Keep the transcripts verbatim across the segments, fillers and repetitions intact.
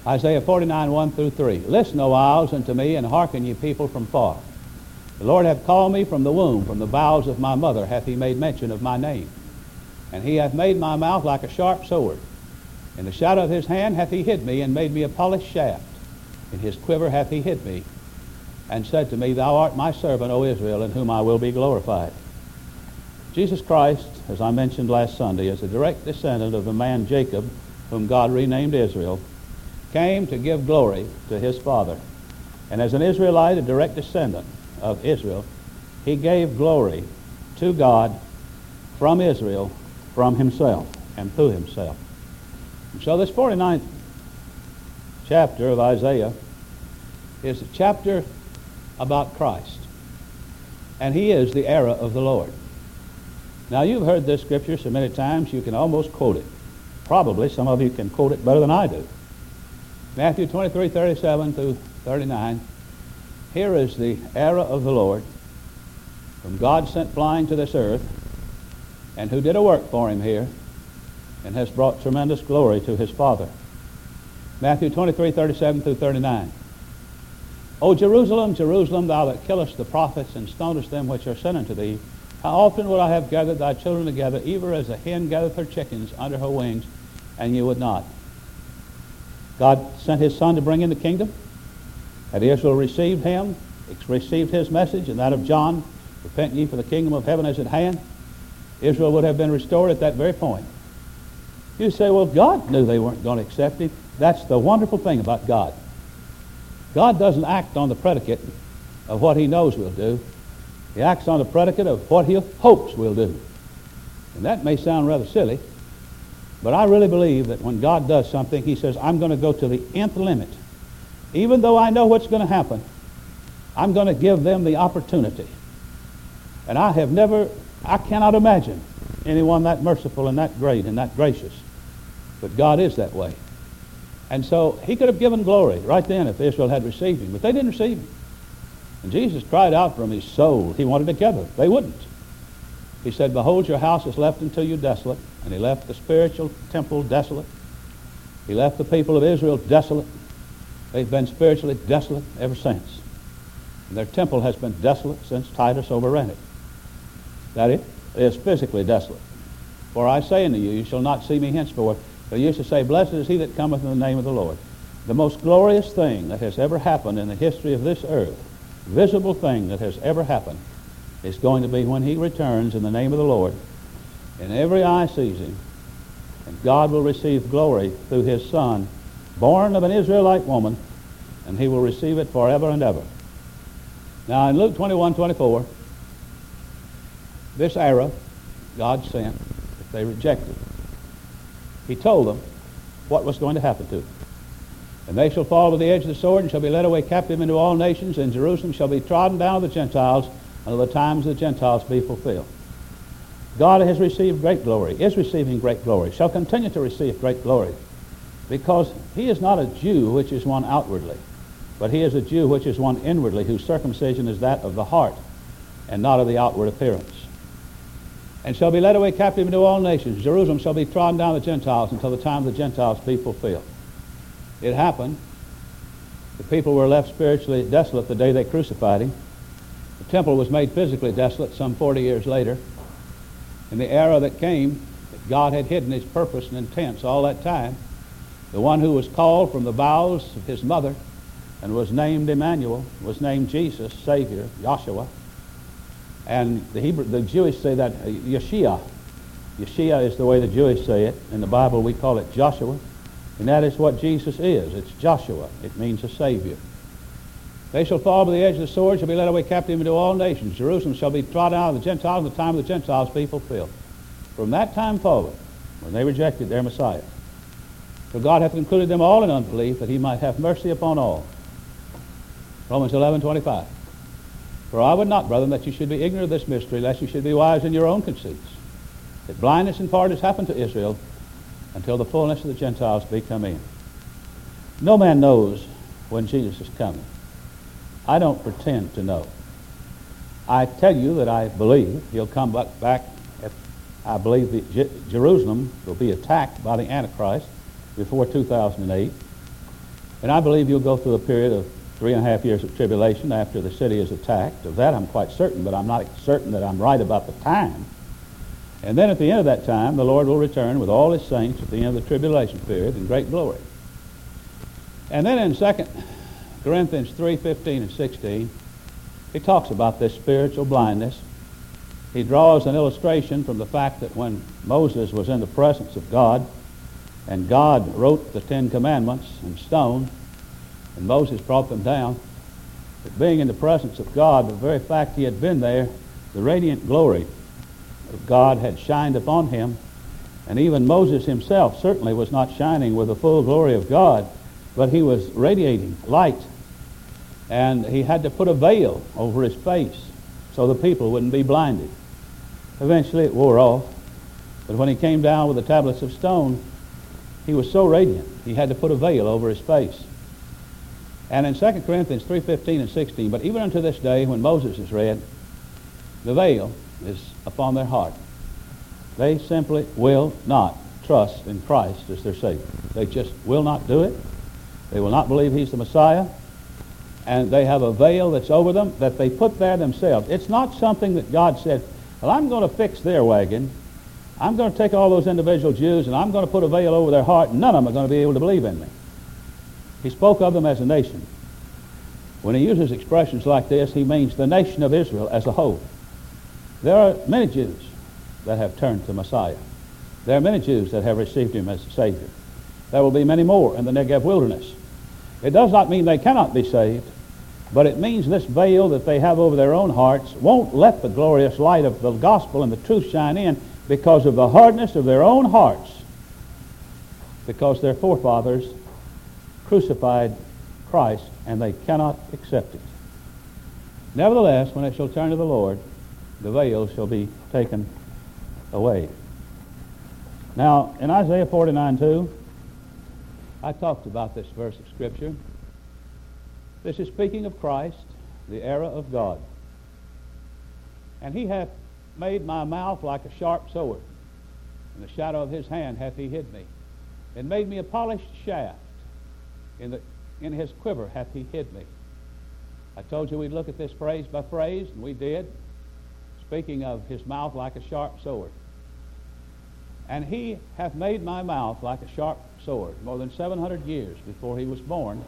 Isaiah forty-nine, one through three. Listen, O isles, unto me, and hearken, ye people from far. The Lord hath called me from the womb, from the bowels of my mother hath he made mention of my name. And he hath made my mouth like a sharp sword. In the shadow of his hand hath he hid me, and made me a polished shaft. In his quiver hath he hid me, and said to me, Thou art my servant, O Israel, in whom I will be glorified. Jesus Christ, as I mentioned last Sunday, is a direct descendant of the man Jacob, whom God renamed Israel, came to give glory to his father. And as an Israelite, a direct descendant of Israel, he gave glory to God from Israel, from himself, and through himself. And so this forty-ninth chapter of Isaiah is a chapter about Christ. And he is the era of the Lord. Now, you've heard this scripture so many times you can almost quote it. Probably some of you can quote it better than I do. Matthew twenty-three, thirty-seven through thirty-nine. Here is the era of the Lord, whom God sent flying to this earth, and who did a work for him here, and has brought tremendous glory to his Father. Matthew twenty-three, thirty-seven through thirty-nine. O Jerusalem, Jerusalem, thou that killest the prophets, and stonest them which are sent unto thee, how often would I have gathered thy children together, even as a hen gathereth her chickens under her wings, and you would not. God sent his Son to bring in the kingdom. Had Israel received him, received his message, and that of John, repent ye, for the kingdom of heaven is at hand, Israel would have been restored at that very point. You say, well, God knew they weren't going to accept him. That's the wonderful thing about God. God doesn't act on the predicate of what he knows we'll do. He acts on the predicate of what he hopes we'll do. And that may sound rather silly, but I really believe that when God does something, he says, I'm going to go to the nth limit. Even though I know what's going to happen, I'm going to give them the opportunity. And I have never, I cannot imagine anyone that merciful and that great and that gracious. But God is that way. And so he could have given glory right then if Israel had received him, but they didn't receive him. And Jesus cried out from his soul. He wanted to gather. They wouldn't. He said, behold, your house is left unto you desolate. And he left the spiritual temple desolate. He left the people of Israel desolate. They've been spiritually desolate ever since. And their temple has been desolate since Titus overran it. That it is physically desolate. For I say unto you, you shall not see me henceforth. They used to say, blessed is he that cometh in the name of the Lord. The most glorious thing that has ever happened in the history of this earth, visible thing that has ever happened, is going to be when he returns in the name of the Lord, and every eye sees him, and God will receive glory through his Son, born of an Israelite woman, and he will receive it forever and ever. Now in Luke twenty-one, twenty-four, this era God sent, if they rejected, he told them what was going to happen to them. And they shall fall by the edge of the sword, and shall be led away captive into all nations, and Jerusalem shall be trodden down of the Gentiles, until the times of the Gentiles be fulfilled. God has received great glory, is receiving great glory, shall continue to receive great glory, because he is not a Jew which is one outwardly, but he is a Jew which is one inwardly, whose circumcision is that of the heart, and not of the outward appearance. And shall be led away captive into all nations. Jerusalem shall be trodden down of the Gentiles, until the time of the Gentiles be fulfilled. It happened. The people were left spiritually desolate the day they crucified him. The temple was made physically desolate some forty years later. In the era that came, that God had hidden his purpose and intents all that time, the one who was called from the bowels of his mother and was named Emmanuel, was named Jesus, Savior, Yahshua. And the Hebrew, the Jewish say that uh, Yeshua. Yeshua is the way the Jewish say it. In the Bible we call it Joshua. And that is what Jesus is. It's Joshua. It means a Savior. They shall fall by the edge of the sword, shall be led away captive into all nations. Jerusalem shall be trodden out of the Gentiles, and the time of the Gentiles be fulfilled. From that time forward, when they rejected their Messiah, for God hath concluded them all in unbelief, that he might have mercy upon all. Romans eleven, twenty-five. For I would not, brethren, that you should be ignorant of this mystery, lest you should be wise in your own conceits, that blindness in part has happened to Israel, until the fullness of the Gentiles be come in. No man knows when Jesus is coming. I don't pretend to know. I tell you that I believe he'll come back. back if I believe that Je- Jerusalem will be attacked by the Antichrist before two thousand eight. And I believe you'll go through a period of three and a half years of tribulation after the city is attacked. Of that I'm quite certain, but I'm not certain that I'm right about the time. And then at the end of that time, the Lord will return with all his saints at the end of the tribulation period in great glory. And then in Second Corinthians three, fifteen and sixteen, he talks about this spiritual blindness. He draws an illustration from the fact that when Moses was in the presence of God, and God wrote the Ten Commandments in stone, and Moses brought them down, that being in the presence of God, the very fact he had been there, the radiant glory of God had shined upon him, and even Moses himself certainly was not shining with the full glory of God, but he was radiating light, and he had to put a veil over his face so the people wouldn't be blinded. Eventually it wore off, but when he came down with the tablets of stone, he was so radiant he had to put a veil over his face. And in Second Corinthians three, fifteen and sixteen, but even unto this day when Moses is read, the veil is upon their heart. They simply will not trust in Christ as their Savior. They just will not do it. They will not believe he's the Messiah. And they have a veil that's over them that they put there themselves. It's not something that God said, well, I'm going to fix their wagon. I'm going to take all those individual Jews and I'm going to put a veil over their heart and none of them are going to be able to believe in me. He spoke of them as a nation. When he uses expressions like this, he means the nation of Israel as a whole. There are many Jews that have turned to Messiah. There are many Jews that have received him as Savior. There will be many more in the Negev wilderness. It does not mean they cannot be saved, but it means this veil that they have over their own hearts won't let the glorious light of the gospel and the truth shine in because of the hardness of their own hearts, because their forefathers crucified Christ and they cannot accept it. Nevertheless, when they shall turn to the Lord, the veil shall be taken away. Now, in Isaiah forty-nine two, I talked about this verse of Scripture. This is speaking of Christ, the era of God. And he hath made my mouth like a sharp sword. In the shadow of his hand hath he hid me. And made me a polished shaft. In, the, in his quiver hath he hid me. I told you we'd look at this phrase by phrase, and we did. Speaking of his mouth like a sharp sword. And he hath made my mouth like a sharp sword. More than seven hundred years before he was born.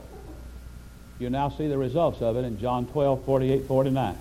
You now see the results of it in John twelve, forty-eight, forty-nine.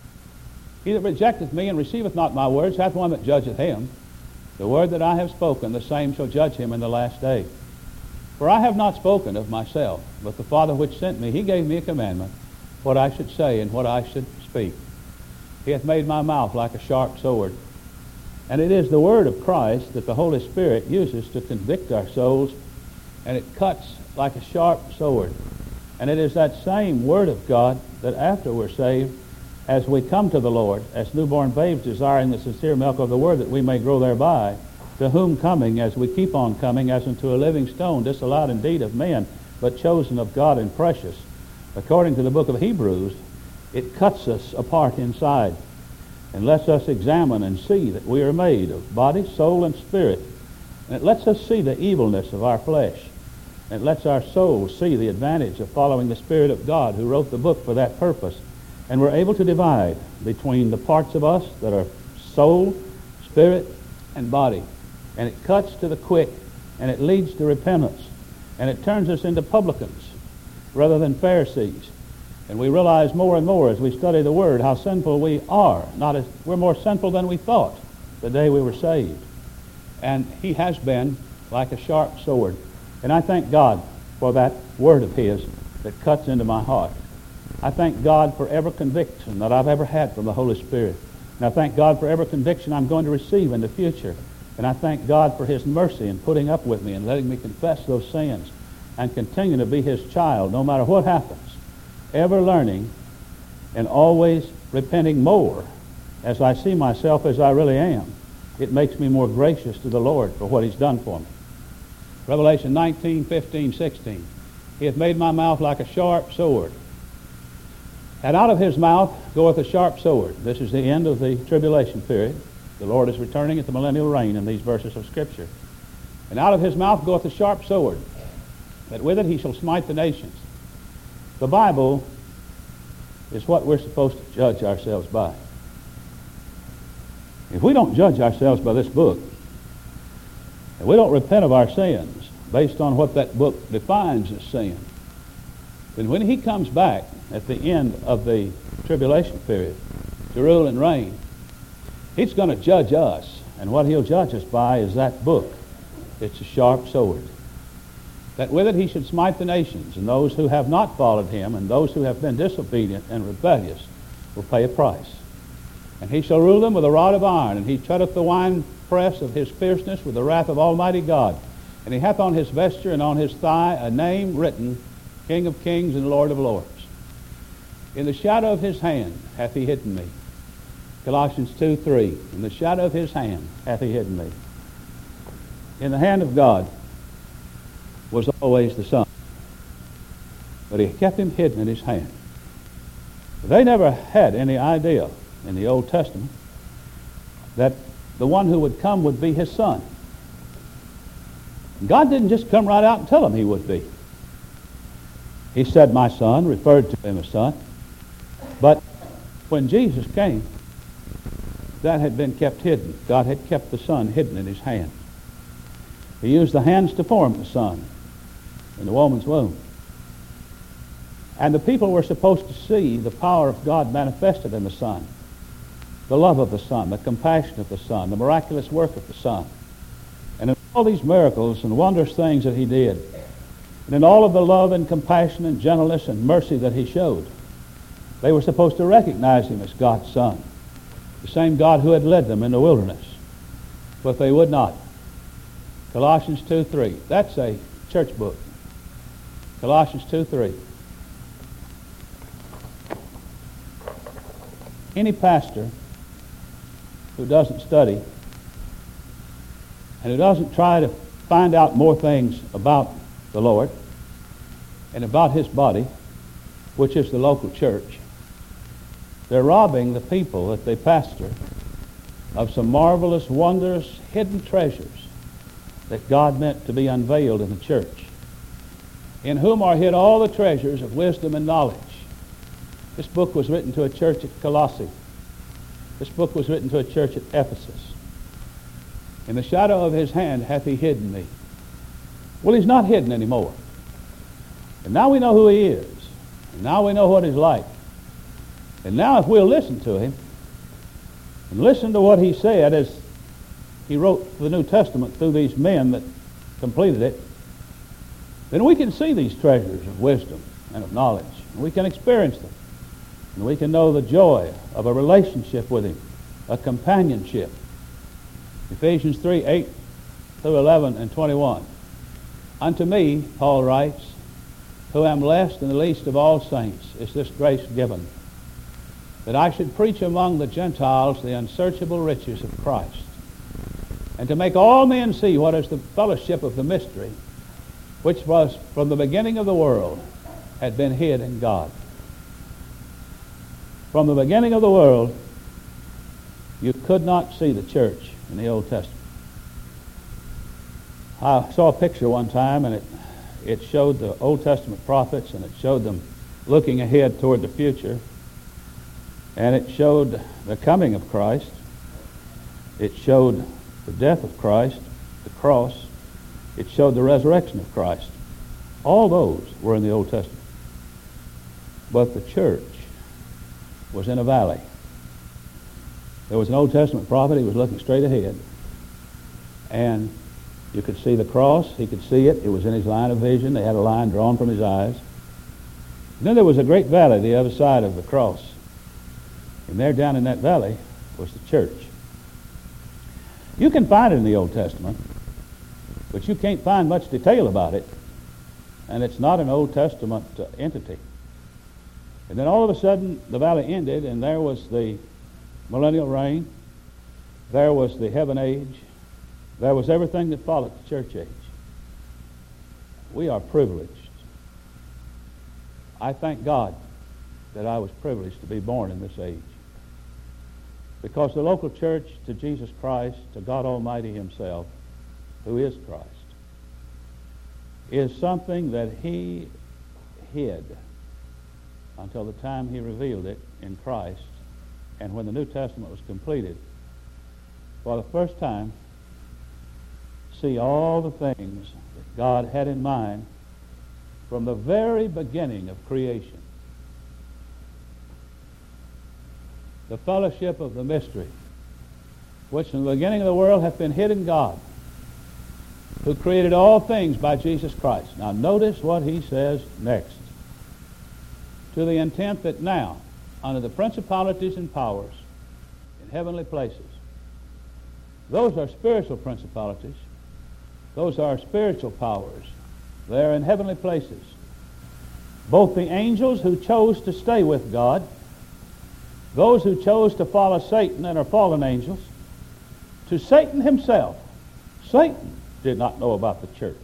He that rejecteth me and receiveth not my words hath one that judgeth him. The word that I have spoken, the same shall judge him in the last day. For I have not spoken of myself, but the Father which sent me, he gave me a commandment, what I should say and what I should speak. He hath made my mouth like a sharp sword. And it is the word of Christ that the Holy Spirit uses to convict our souls, and it cuts like a sharp sword. And it is that same word of God that after we're saved, as we come to the Lord, as newborn babes desiring the sincere milk of the word that we may grow thereby, to whom coming, as we keep on coming, as unto a living stone, disallowed indeed of men, but chosen of God and precious. According to the book of Hebrews, it cuts us apart inside and lets us examine and see that we are made of body, soul, and spirit. And it lets us see the evilness of our flesh. It lets our souls see the advantage of following the Spirit of God who wrote the book for that purpose. And we're able to divide between the parts of us that are soul, spirit, and body. And it cuts to the quick, and it leads to repentance. And it turns us into publicans rather than Pharisees. And we realize more and more as we study the Word how sinful we are. Not as we're more sinful than we thought the day we were saved. And he has been like a sharp sword. And I thank God for that word of his that cuts into my heart. I thank God for every conviction that I've ever had from the Holy Spirit. And I thank God for every conviction I'm going to receive in the future. And I thank God for his mercy in putting up with me and letting me confess those sins and continue to be his child no matter what happens. Ever learning and always repenting more as I see myself as I really am. It makes me more gracious to the Lord for what he's done for me. Revelation nineteen, fifteen, sixteen. He hath made my mouth like a sharp sword. And out of his mouth goeth a sharp sword. This is the end of the tribulation period. The Lord is returning at the millennial reign in these verses of Scripture. And out of his mouth goeth a sharp sword. that with it he shall smite the nations. The Bible is what we're supposed to judge ourselves by. If we don't judge ourselves by this book, and we don't repent of our sins based on what that book defines as sin, then when he comes back at the end of the tribulation period to rule and reign, he's going to judge us. And what he'll judge us by is that book. It's a sharp sword. That with it he should smite the nations, and those who have not followed him and those who have been disobedient and rebellious will pay a price. And he shall rule them with a rod of iron, and he treadeth the winepress of his fierceness with the wrath of Almighty God. And he hath on his vesture and on his thigh a name written, King of Kings and Lord of Lords. In the shadow of his hand hath he hidden me. Colossians two three. In the shadow of his hand hath he hidden me. In the hand of God was always the Son, but he kept him hidden in his hand. They never had any idea in the Old Testament that the one who would come would be his Son. God didn't just come right out and tell him he would be. He said, my son, referred to him as son. But when Jesus came, that had been kept hidden. God had kept the Son hidden in his hand. He used the hands to form the Son in the woman's womb. And the people were supposed to see the power of God manifested in the Son, the love of the Son, the compassion of the Son, the miraculous work of the Son. And in all these miracles and wondrous things that he did, and in all of the love and compassion and gentleness and mercy that he showed, they were supposed to recognize him as God's Son, the same God who had led them in the wilderness. But they would not. Colossians two three. That's a church book. Colossians two three. Any pastor who doesn't study and who doesn't try to find out more things about the Lord and about his body, which is the local church, they're robbing the people that they pastor of some marvelous, wondrous, hidden treasures that God meant to be unveiled in the church, in whom are hid all the treasures of wisdom and knowledge. This book was written to a church at Colossae. This book was written to a church at Ephesus. In the shadow of his hand hath he hidden me. Well, he's not hidden anymore. And now we know who he is. And now we know what he's like. And now if we'll listen to him and listen to what he said as he wrote the New Testament through these men that completed it, then we can see these treasures of wisdom and of knowledge. And we can experience them. And we can know the joy of a relationship with him, a companionship. Ephesians three eight through eleven and twenty-one. Unto me, Paul writes, who am less than the least of all saints, is this grace given, that I should preach among the Gentiles the unsearchable riches of Christ, and to make all men see what is the fellowship of the mystery, which was from the beginning of the world had been hid in God. From the beginning of the world, you could not see the church in the Old Testament. I saw a picture one time, and it, it showed the Old Testament prophets, and it showed them looking ahead toward the future, and it showed the coming of Christ. It showed the death of Christ, the cross. It showed the resurrection of Christ. All those were in the Old Testament. But the church was in a valley. There was an Old Testament prophet. He was looking straight ahead. And you could see the cross. He could see it. It was in his line of vision. They had a line drawn from his eyes. And then there was a great valley the other side of the cross. And there down in that valley was the church. You can find it in the Old Testament, but you can't find much detail about it. And it's not an Old Testament uh, entity. And then all of a sudden, the valley ended, and there was the millennial reign. There was the heaven age. There was everything that followed the church age. We are privileged. I thank God that I was privileged to be born in this age, because the local church to Jesus Christ, to God Almighty himself, who is Christ, is something that he hid until the time he revealed it in Christ. And when the New Testament was completed, for the first time, see all the things that God had in mind from the very beginning of creation. The fellowship of the mystery, which in the beginning of the world hath been hid in God, who created all things by Jesus Christ. Now notice what he says next. To the intent that now, under the principalities and powers in heavenly places, those are spiritual principalities, those are spiritual powers. They're in heavenly places. Both the angels who chose to stay with God, those who chose to follow Satan and are fallen angels, to Satan himself. Satan did not know about the church.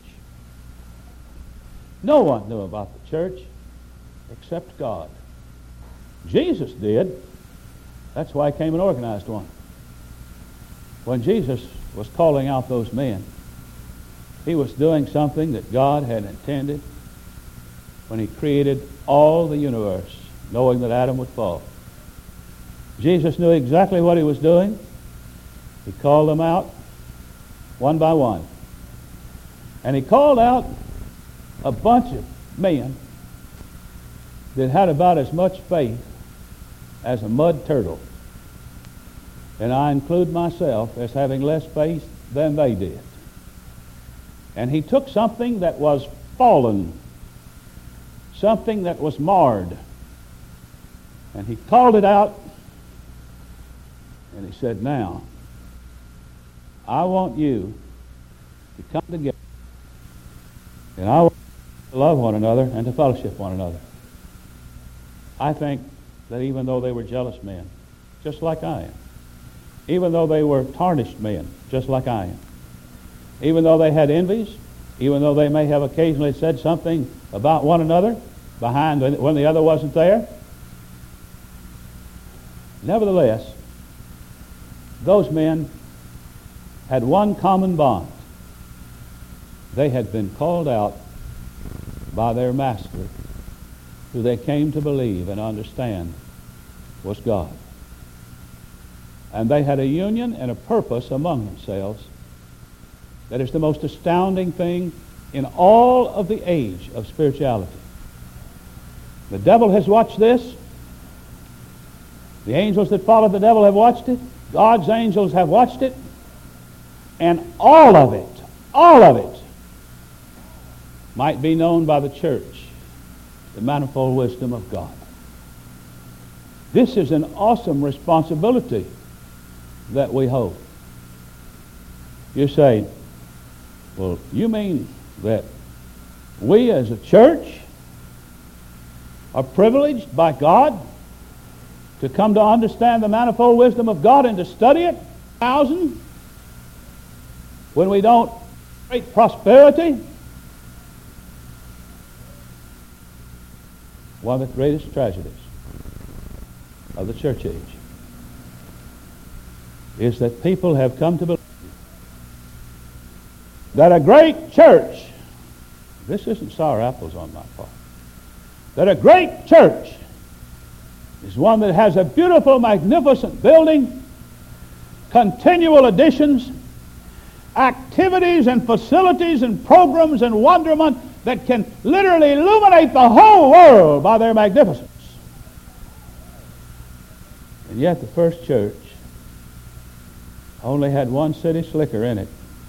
No one knew about the church except God. Jesus did. That's why he came and organized one. When Jesus was calling out those men, he was doing something that God had intended when he created all the universe, knowing that Adam would fall. Jesus knew exactly what he was doing. He called them out one by one. And he called out a bunch of men that had about as much faith as a mud turtle. And I include myself as having less faith than they did. And he took something that was fallen, something that was marred, and he called it out, and he said, now, I want you to come together, and I want you to love one another and to fellowship one another. I think that even though they were jealous men, just like I am, even though they were tarnished men, just like I am, even though they had envies, even though they may have occasionally said something about one another behind when the other wasn't there, nevertheless, those men had one common bond. They had been called out by their master, who they came to believe and understand was God. And they had a union and a purpose among themselves that is the most astounding thing in all of the age of spirituality. The devil has watched this. The angels that followed the devil have watched it. God's angels have watched it. And all of it, all of it, might be known by the church, the manifold wisdom of God. This is an awesome responsibility that we hold. You say, well, you mean that we as a church are privileged by God to come to understand the manifold wisdom of God and to study it? Thousand? When we don't great prosperity? One of the greatest tragedies of the church age is that people have come to believe that a great church, this isn't sour apples on my part, that a great church is one that has a beautiful, magnificent building, continual additions, activities and facilities and programs and wonderment that can literally illuminate the whole world by their magnificence. And yet the first church only had one city slicker in it,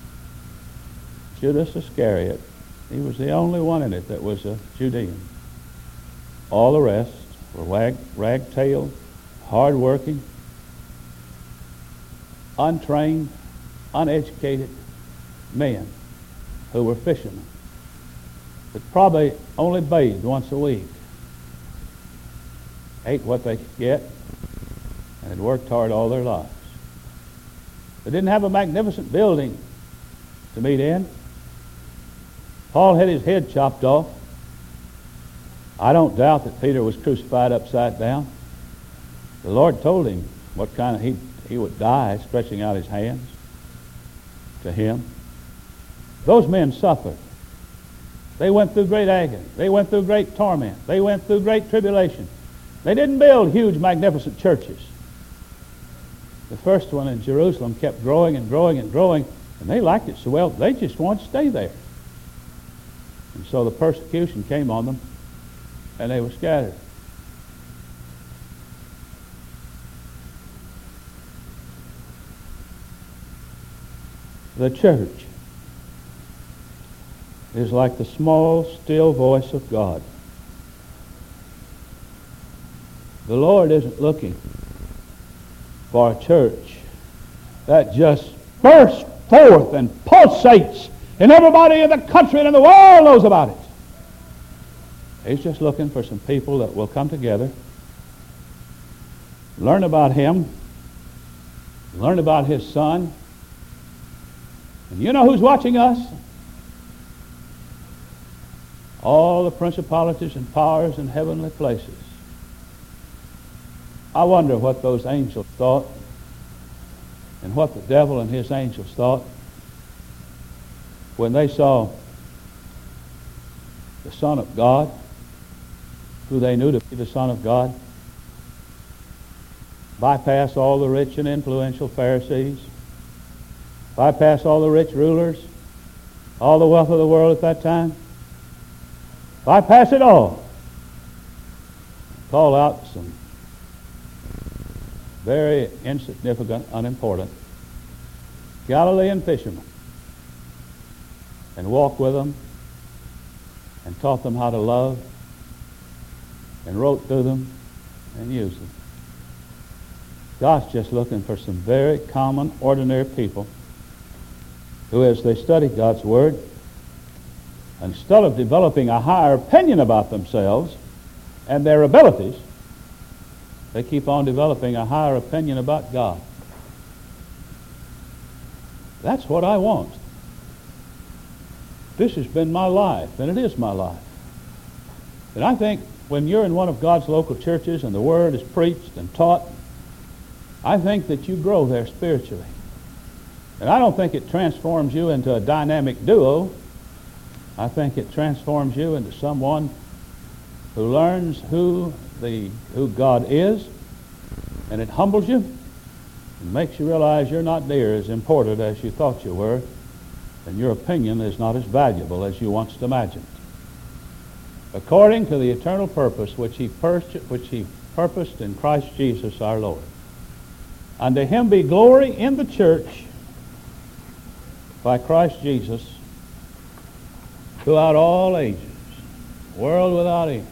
Judas Iscariot. He was the only one in it that was a Judean. All the rest were rag, rag-tailed, hard-working, untrained, uneducated men who were fishermen that probably only bathed once a week, ate what they could get, and had worked hard all their lives. They didn't have a magnificent building to meet in. Paul had his head chopped off. I don't doubt that Peter was crucified upside down. The Lord told him what kind of he he would die, stretching out his hands to him. Those men suffered. They went through great agony. They went through great torment. They went through great tribulation. They didn't build huge, magnificent churches. The first one in Jerusalem kept growing and growing and growing, and they liked it so well, they just wanted to stay there. And so the persecution came on them, and they were scattered. The church is like the small, still voice of God. The Lord isn't looking for a church that just bursts forth and pulsates, and everybody in the country and in the world knows about it. He's just looking for some people that will come together, learn about Him, learn about His Son. And you know who's watching us? All the principalities and powers in heavenly places. I wonder what those angels thought, and what the devil and his angels thought when they saw the Son of God, who they knew to be the Son of God, bypass all the rich and influential Pharisees, bypass all the rich rulers, all the wealth of the world at that time, bypass it all, call out some very insignificant, unimportant Galilean fishermen, and walk with them, and taught them how to love, and wrote to them, and used them. God's just looking for some very common, ordinary people who, as they study God's Word, instead of developing a higher opinion about themselves and their abilities, they keep on developing a higher opinion about God. That's what I want. This has been my life, and it is my life. And I think when you're in one of God's local churches and the Word is preached and taught, I think that you grow there spiritually. And I don't think it transforms you into a dynamic duo. I think it transforms you into someone who learns who the who God is, and it humbles you and makes you realize you're not near as important as you thought you were, and your opinion is not as valuable as you once imagined. According to the eternal purpose which he, pur- which he purposed in Christ Jesus our Lord. Unto Him be glory in the church by Christ Jesus throughout all ages, world without end.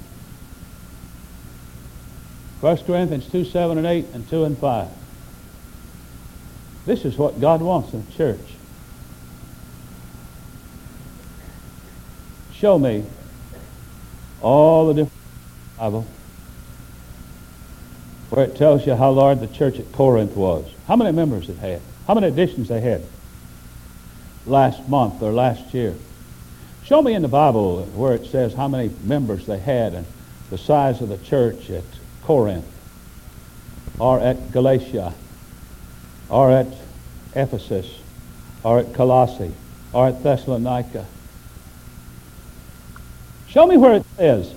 First Corinthians two, seven and eight, and two and five. This is what God wants in the church. Show me all the different Bible where it tells you how large the church at Corinth was, how many members it had, how many editions they had last month or last year. Show me in the Bible where it says how many members they had and the size of the church at Corinth, or at Galatia, or at Ephesus, or at Colossae, or at Thessalonica. Show me where it says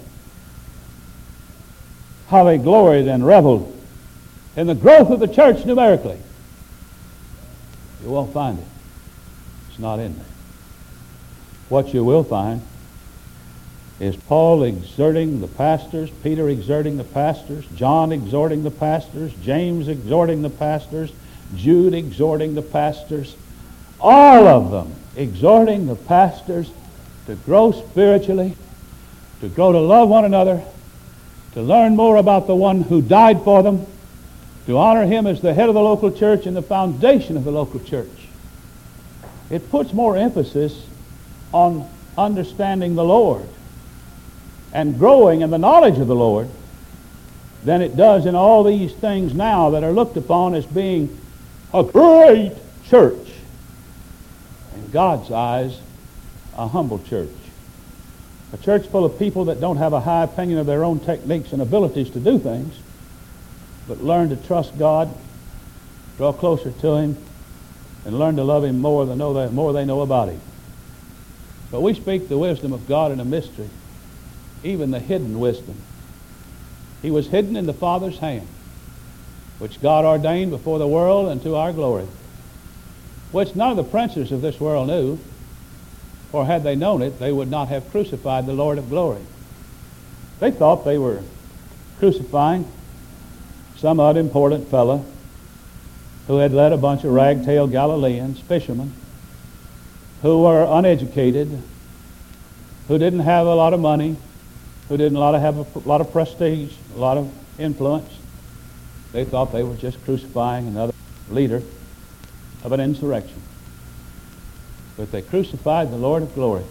how they gloried and reveled in the growth of the church numerically. You won't find it. It's not in there. What you will find is Paul exhorting the pastors, Peter exhorting the pastors, John exhorting the pastors, James exhorting the pastors, Jude exhorting the pastors, all of them exhorting the pastors to grow spiritually, to grow to love one another, to learn more about the one who died for them, to honor Him as the head of the local church and the foundation of the local church. It puts more emphasis on understanding the Lord and growing in the knowledge of the Lord than it does in all these things now that are looked upon as being a great church. In God's eyes, a humble church. A church full of people that don't have a high opinion of their own techniques and abilities to do things, but learn to trust God, draw closer to Him, and learn to love Him more than know that more they know about Him. But we speak the wisdom of God in a mystery, even the hidden wisdom. He was hidden in the Father's hand, which God ordained before the world unto our glory, which none of the princes of this world knew, for had they known it, they would not have crucified the Lord of glory. They thought they were crucifying some unimportant fellow who had led a bunch of ragtail Galileans, fishermen, who were uneducated, who didn't have a lot of money, who didn't a lot of have a lot of prestige, a lot of influence. They thought they were just crucifying another leader of an insurrection. But they crucified the Lord of glory.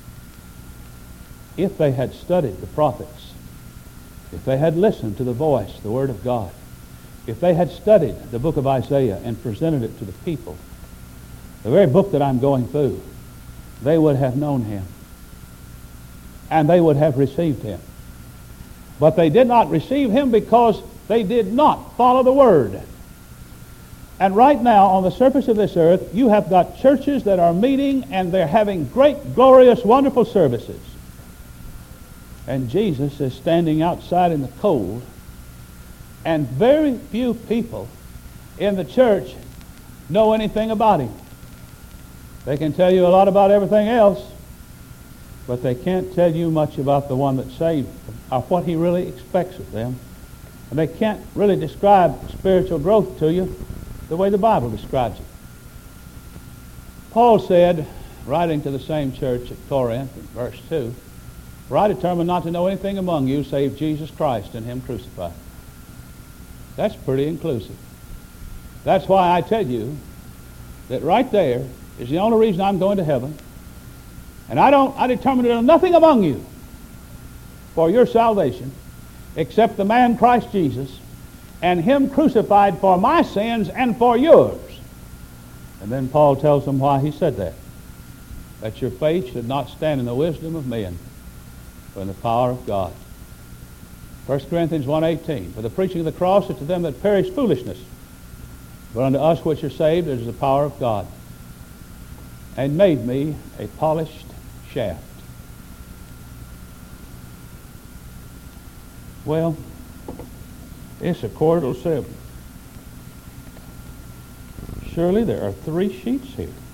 If they had studied the prophets, if they had listened to the voice, the Word of God, if they had studied the book of Isaiah and presented it to the people, the very book that I'm going through, they would have known him. And they would have received him. But they did not receive him because they did not follow the Word. And right now, on the surface of this earth, you have got churches that are meeting and they're having great, glorious, wonderful services. And Jesus is standing outside in the cold, and very few people in the church know anything about him. They can tell you a lot about everything else, but they can't tell you much about the one that saved them, or what he really expects of them. And they can't really describe spiritual growth to you the way the Bible describes it. Paul said, writing to the same church at Corinth, in verse two, "For I determined not to know anything among you save Jesus Christ and him crucified." That's pretty inclusive. That's why I tell you that right there is the only reason I'm going to heaven. And I don't, I determined to know nothing among you for your salvation except the man Christ Jesus and him crucified for my sins and for yours. And then Paul tells them why he said that. That your faith should not stand in the wisdom of men, but in the power of God. First Corinthians one eighteen, "For the preaching of the cross is to them that perish foolishness, but unto us which are saved it is the power of God, and made me a polished shaft." Well, it's a quarter to seven. Surely there are three sheets here.